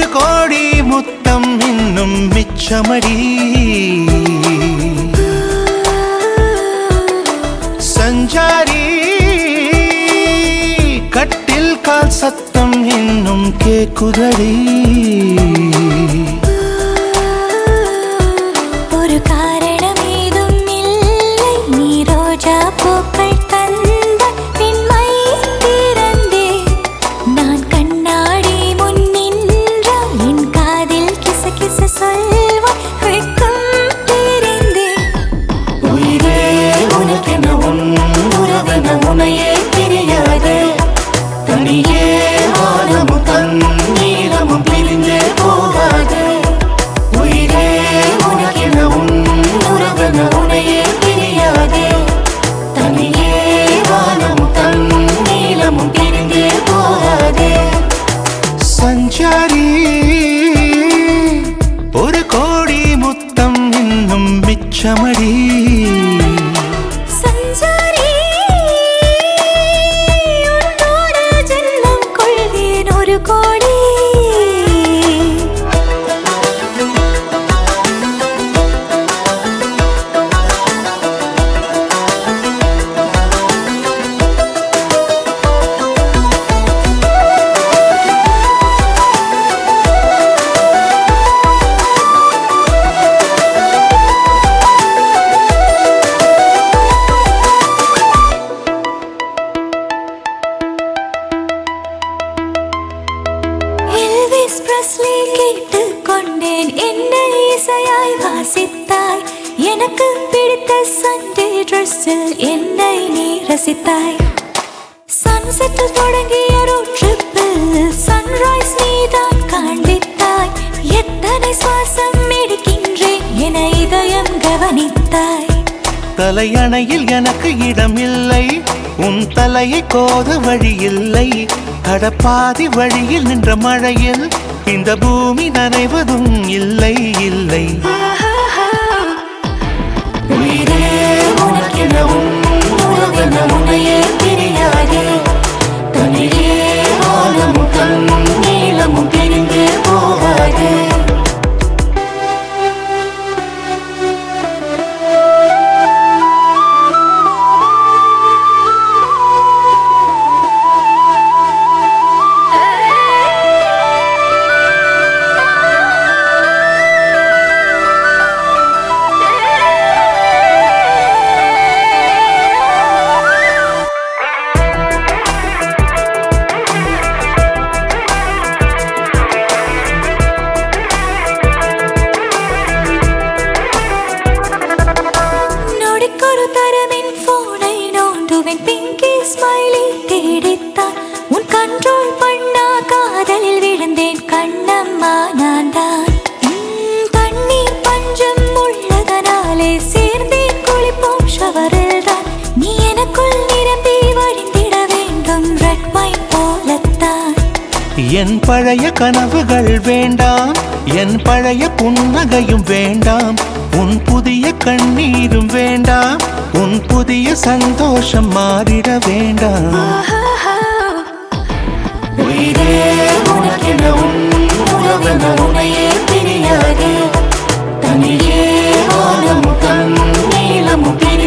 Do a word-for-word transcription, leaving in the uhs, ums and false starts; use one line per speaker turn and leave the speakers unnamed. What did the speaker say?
ஒரு கோடி முத்தம் இன்னும் மிச்சமடி. சஞ்சாரி கட்டில் கால் சத்தம் இன்னும் கேக்குதடி.
ஒரு காரணம் ஏதும் இல்லை, நீ ரோஜா பூக்கள் தந்த பெண்மை திறந்தே. நான் கண்ணாடி முன் நின்றால் என் காதில் கிச கிச சொல்வாய் வெட்கம் தெரிந்தே.
உயிரே உனக்கென உன் உறவென உனையே பிரியாது. தனியே வானமும் தண்ணீரமும் பிரிந்தே போகாது. உயிரே உனக்கென உன் உறவென உனையே பிரியாது. தனியே வானமும் தண்ணீரமும் பிரிந்தே போகாது. சஞ்சாரி ஒரு கோடி முத்தம் இன்னும் மிச்சமடி.
சஞ்சாரி உன்னோடு ஜென்மம் கொள்வேன் ஒரு கோடி. எல்விஸ் பிரஸ்லி கேட்டுக் கொண்டேன், என்னை இசையாய் வாசித்தாய். எனக்கு பிடித்த சண்டே ட்ரெஸ்ஸில் என்னை நீ ரசித்தாய். சன்செட்டில் தொடங்கிய ரோட் ட்ரிப்பில் சன்ரைஸ் நீதான் காண்பித்தாய். எத்தனை சுவாசம் எடுக்கின்றேன் என இதயம் கவனித்தாய்.
தலையணையில் எனக்கு இடமில்லை, உன் தலையை கோத வழியில்லை. கடப்பாதி வழியில் நின்ற மழையில் இந்த பூமி நனைவதும் இல்லை இல்லை. உயிரே உனக்கென உன் உறவென உனையே பிரியாது. தனியே வானமும் தண்ணீரமும் பிரிந்தே போகாது.
நொடிக்கொரு தரமின் போனை நோண்டுவேன், பிங்கி ஸ்மைலி தேடித்தான். உன் கண்ட்ரோல் பண்ணா காதலில் விழுந்தேன், கண்ணம்மா நான் தான். தண்ணீர் பஞ்சம் உள்ளதனாலே சேர்ந்தேன் குளிப்போம் ஷவரில் தான். நீ எனக்குள் நிரம்பி வழிந்திட வேண்டும் ரெட் வைன் போலத்தான்.
என் பழைய கனவுகள் வேண்டாம், என் பழைய புன்னகையும் வேண்டாம். உன் புதிய கண்ணீரும் வேண்டாம், உன் புதிய சந்தோஷம் மாறிட வேண்டாம். உயிரே உனக்கென உன் உறவென உனையே பிரியாது. தனியே வானமும் தண்ணீரமும் பிரி